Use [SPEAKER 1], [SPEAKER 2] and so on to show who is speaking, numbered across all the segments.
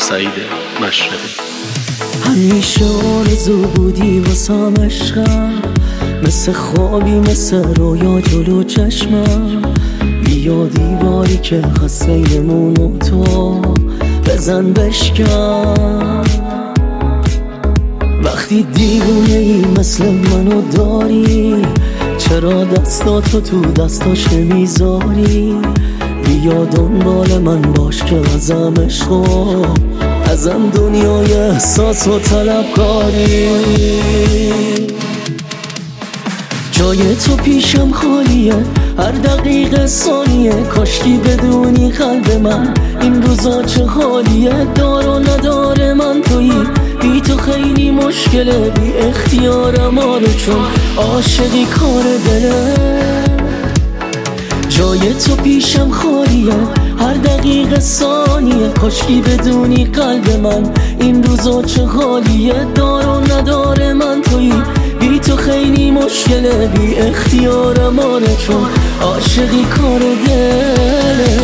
[SPEAKER 1] سعید مشرقی.
[SPEAKER 2] همیشه آرزو بودی واسم عشقم، مثل خوابی مثل رویا جلو چشمم. بیا دیواری که هست بینمون و تو بزن بشکن. وقتی دیوونه ای مثل منو داری، چرا دستاتو تو دستاش نمیذاری؟ بیا دنبال من باش که ازم عشقو، ازم دنیای احساس و طلبکاری. جای تو پیشم خالیه، هر دقیقه ثانیه. کاشکی بدونی قلب من این روزا چه حالیه. دار و ندار من تویی، بی تو خیلی مشکله. بی اختیارم آره، چون عاشقی کار دله. جای تو پیشم خالیه، هر دقیقه ثانیه. کاشکی بدونی قلب من این روزا چه حالیه. دار و ندار من تویی، بی تو خیلی مشکله. بی اختیارم آره، چون عاشقی کار دله.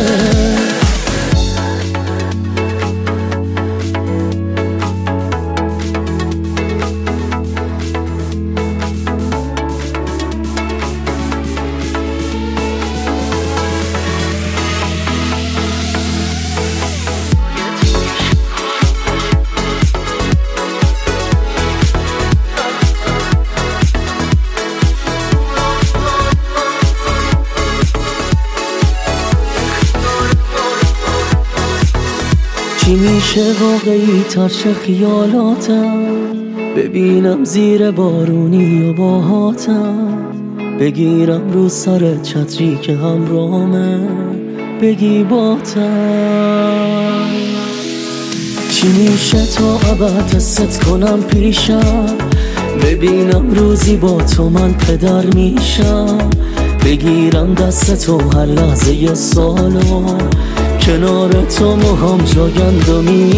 [SPEAKER 2] چی میشه واقعی تر چه خیالاتم، ببینم زیر بارونی و باهاتم. بگیرم رو سر چتری که همراهمه، بگی باتم. چی میشه تا ابد حست کنم پیشم، ببینم روزی با تو من پدر میشم. بگیرم دست تو هر لحظه سالو، کنار تو موهام جاگندمی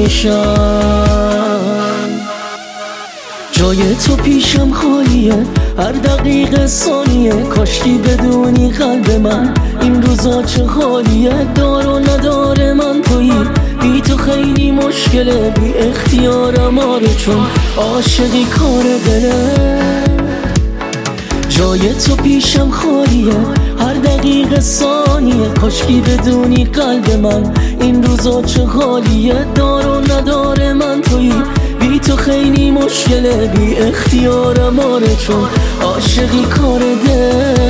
[SPEAKER 2] میشن. جای تو پیشم خالیه، هر دقیقه ثانیه. کاشکی بدونی قلب من این روزا چه حالیه. دار و ندار من تویی، بی تو خیلی مشکله. بی اختیارم آره، چون عاشقی کار دله. جای تو پیشم خالیه، هر دقیقه ثانیه. کاشکی بدونی قلب من این روزا چه حالیه. دار و ندار من تویی، بی تو خیلی مشکله. بی اختیارم آره، چون عاشقی کار دل.